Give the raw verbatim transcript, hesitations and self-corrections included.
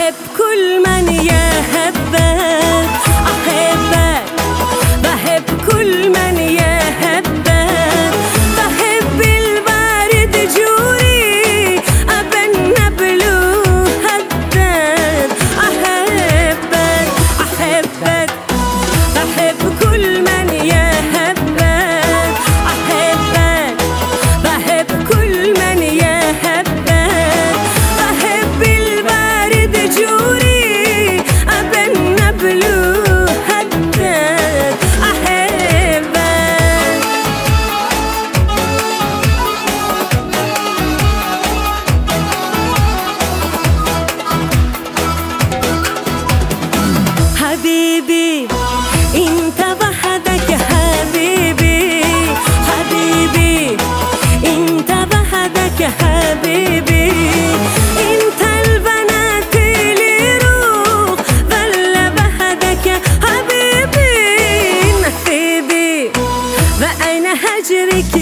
أحب كل من يهبك، أحبك بحب كل من يهبك، بحب البارد جوري أبن نبلو هدد. أحبك أحبك بحب كل من يهبك، أحبك بحب كل من يهبك، بحب البارد جوري أبن نبلو هدد. أحبك حبيبي انت وحدك يا حبيبي، حبيبي انت وحدك يا حبيبي، انت البنات اللي روح ولا وحدك يا حبيبي. نحبيبي وأين هجرك